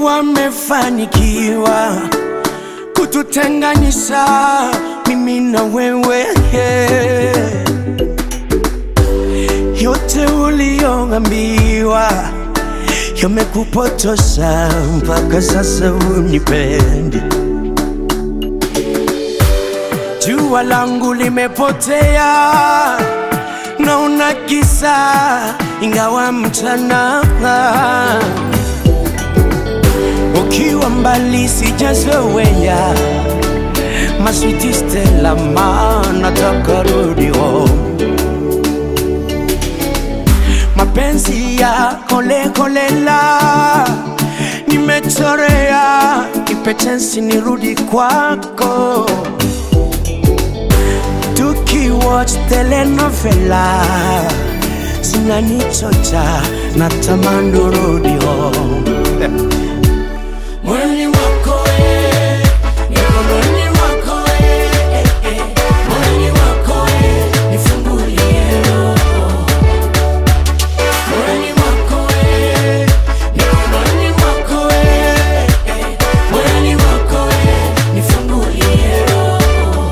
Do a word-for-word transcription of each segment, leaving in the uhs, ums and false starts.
wamefanikiwa kututenganisha mimi na wewe. Yote uliyoambiwa yamekupotosha mpaka sasa unipendi. Jua langu limepotea na unagiza ingawa mchana. Ukiwa mbali sijazoea, my sweet Stella, nataka rudi home. Mapenzi ya kole kolela nimechorea, nipe chance nirudi kwako. Tukiwatch telenovela zinanichocha, natamani rudi home. Mwani wako eh, mikononi mwako eh, eh. Mwani wako eh, nifungulie roho. Mwani wako eh, mikononi mwako eh, eh. Mwani wako eh, nifungulie roho.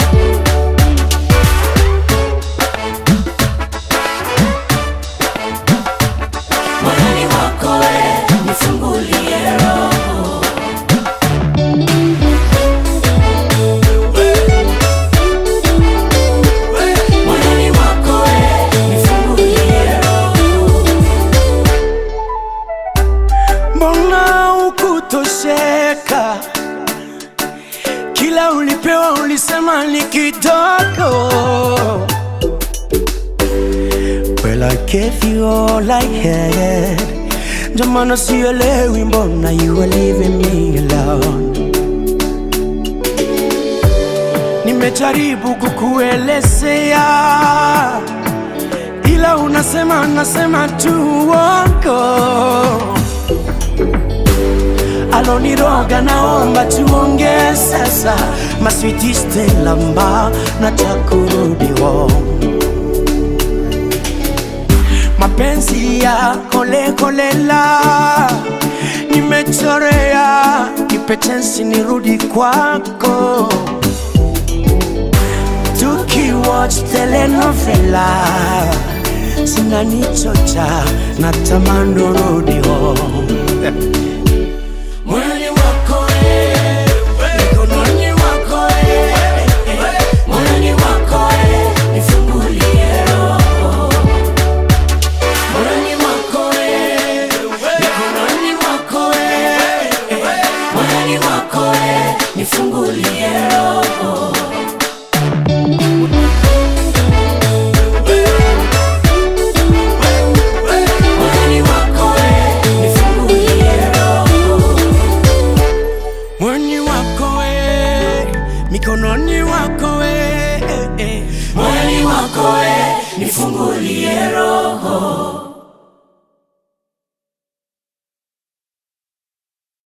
Mwani wako eh, nifungulie roho. Mbona ukutosheka? Kila ulipewa ulisema ni kidogo. Well, I gave you all I had. Ndio maana sielewi mbona you are leaving me alone. Nimejaribu kukuelezea, ila unasema nasema tu wako. Aloniroga naomba tuongee sasa, my sweet Stella, nataka rudi home. Mapenzi ya kole kolela nimechorea, nipe chance nirudi kwako. Tukiwatch telenovela zinanichocha, natamani rudi home. Mwani wako eh, mikononi mwako eh, eh. Mwani wako eh, nifungulie roho. Mwani wako eh, mikononi mwako eh, eh. Mwani wako eh, nifungulie roho. Mikononi wako eh, eh, eh. Mwani wako eh, nifungulie roho.